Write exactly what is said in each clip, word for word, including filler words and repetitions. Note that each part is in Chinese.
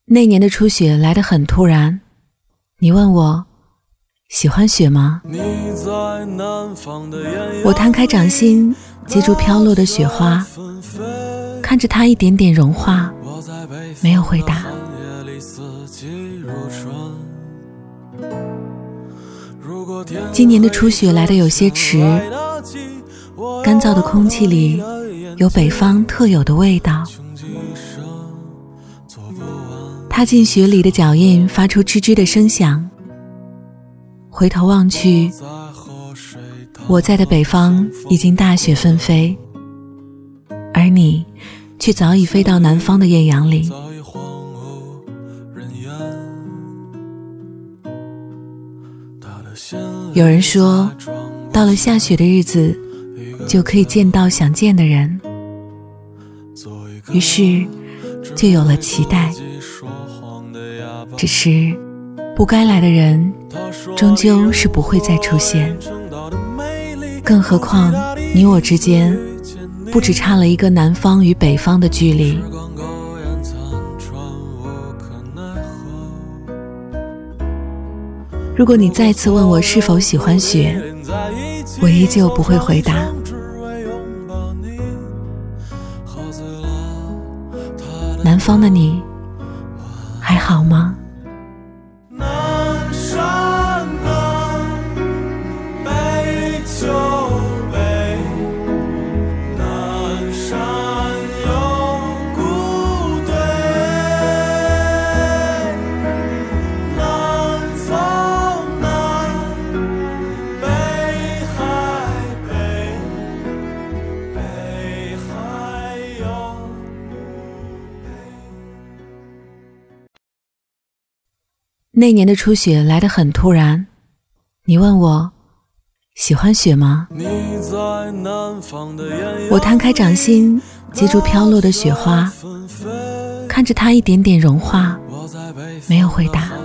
那年的初雪来得很突然，你问我喜欢雪吗？我摊开掌心，接住飘落的雪花，看着它一点点融化，没有回答。今年的初雪来得有些迟，干燥的空气里有北方特有的味道。踏进雪里的脚印发出吱吱的声响，回头望去，我在的北方已经大雪纷飞，而你却早已飞到南方的艳阳里。有人说，到了下雪的日子，就可以见到想见的人，于是就有了期待。只是不该来的人终究是不会再出现，更何况你我之间不只差了一个南方与北方的距离。如果你再次问我是否喜欢雪，我依旧不会回答。南方的你还好吗？那年的初雪来得很突然，你问我喜欢雪吗？我摊开掌心，接住飘落的雪花，看着它一点点融化，没有回答。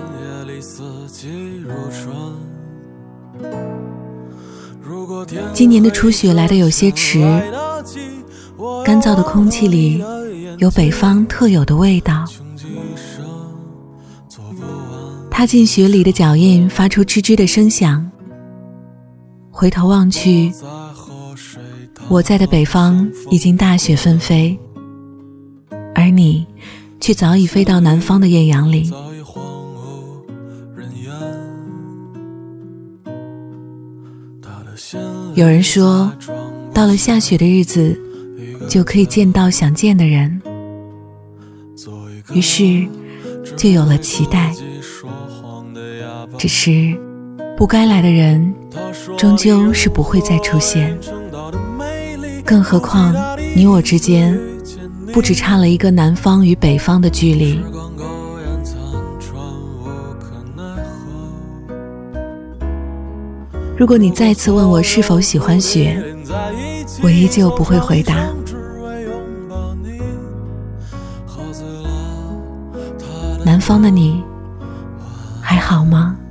今年的初雪来得有些迟，干燥的空气里有北方特有的味道。踏进雪里的脚印发出吱吱的声响，回头望去，我在的北方已经大雪纷飞，而你却早已飞到南方的艳阳里。有人说，到了下雪的日子，就可以见到想见的人，于是就有了期待。只是不该来的人终究是不会再出现，更何况你我之间不只差了一个南方与北方的距离。如果你再次问我是否喜欢雪，我依旧不会回答。南方的你还好吗？